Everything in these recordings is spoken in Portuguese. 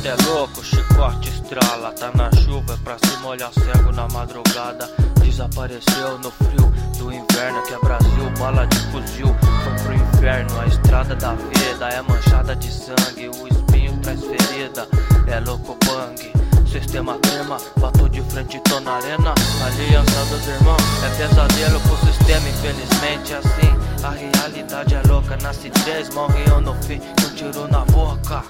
cê é louco, chicote estrala. Tá na chuva, é pra se molhar cego na madrugada. Desapareceu no frio do inverno, que é Brasil, bala de fuzil foi pro inferno. A estrada da vida é manchada de sangue, o espinho traz ferida, é louco bang. Sistema trema, bato de frente, tô na arena. Aliança dos irmãos, é pesadelo pro sistema, infelizmente é assim. A realidade é louca, nasce 3, morre eu no fim, um tiro na boca.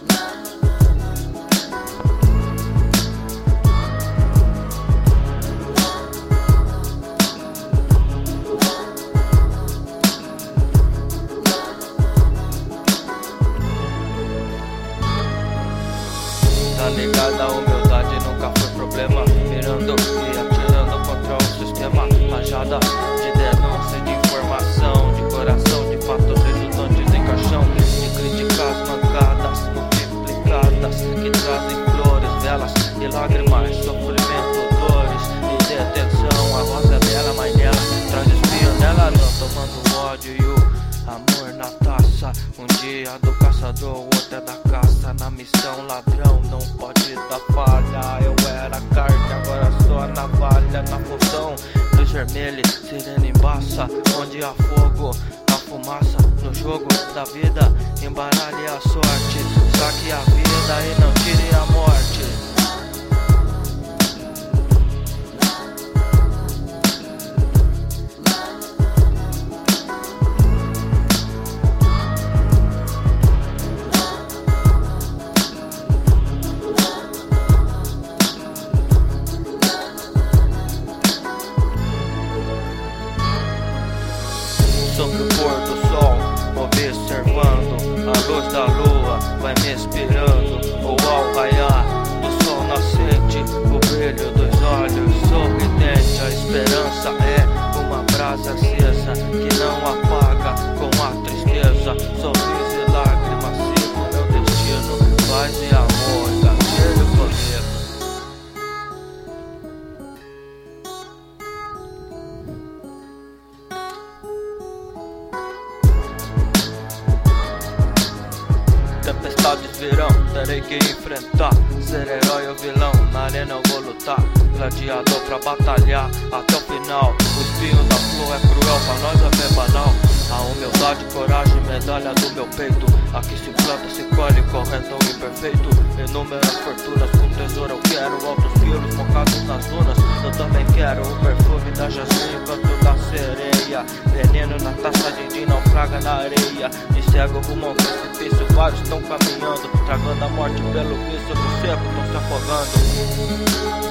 Tá ligado, a humildade nunca foi problema. Mirando e atirando contra o sistema. Rajada de denúncia, de informação, de coração, de fatos resultantes em caixão. De críticas mancadas, multiplicadas, que trazem flores, velas e lágrimas, sofrimento, dores e detenção. A rosa é bela, mas nela traz espinho nela. Não tomando ódio e o amor na taça. Um dia do caçador, o outro é da caça. Na missão ladrão não pode dar falha. Eu era carne, agora sou a navalha. Na função, luz vermelha, sirene embaça. Onde há fogo, a fumaça. No jogo da vida, embaralhe a sorte. Saque a vida e não tire a morte. Sobre o pôr do sol, observando a luz da lua, vai me inspirando. Ou ao raiar do sol nascente, o brilho dos olhos sorridente. A esperança é uma brasa acesa que não apaga com a tristeza. Sorriso e lágrimas, sigo meu destino. Paz e amor, gatilho comigo. Tempestades virão, terei que enfrentar. Ser herói ou vilão, na arena eu vou lutar. Gladiador pra batalhar até o final. O espinho da flor é cruel, pra nós é bem banal. A humildade, coragem, medalha do meu peito. Aqui se planta, se colhe, correto ou imperfeito. Inúmeras fortunas, com tesouro eu quero. Altos quilos focados nas dunas, eu também quero. O perfume da jasmim, o canto da sereia. Veneno na taça de gin, naufraga na areia. De cego rumo ao precipício, vários estão caminhando, tragando a morte pelo vício. No seco, estão se afogando.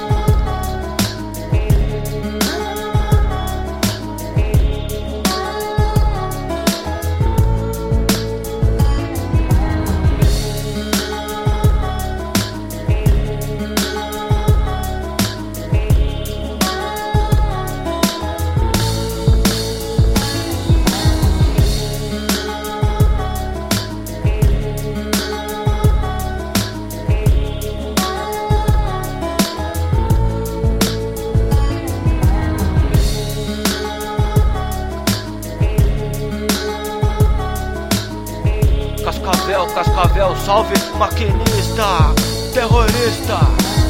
Cascavel, salve maquinista, terrorista.